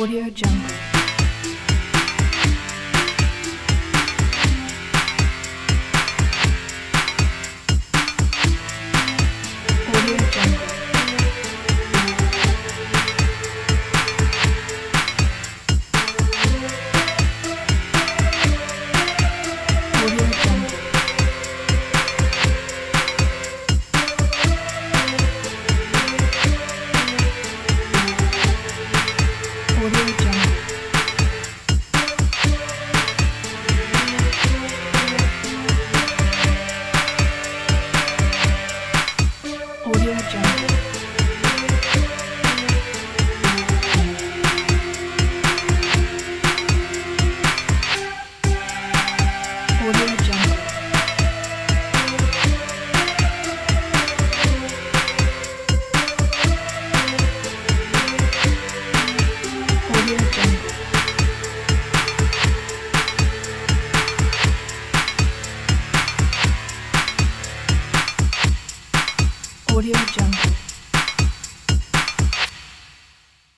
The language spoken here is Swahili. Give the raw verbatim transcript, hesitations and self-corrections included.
Audio Jungle. Audio Jungle. Audio Jungle. Audio Jungle. Audio Jungle. Audio Jungle. Audio Jungle. Audio Jungle.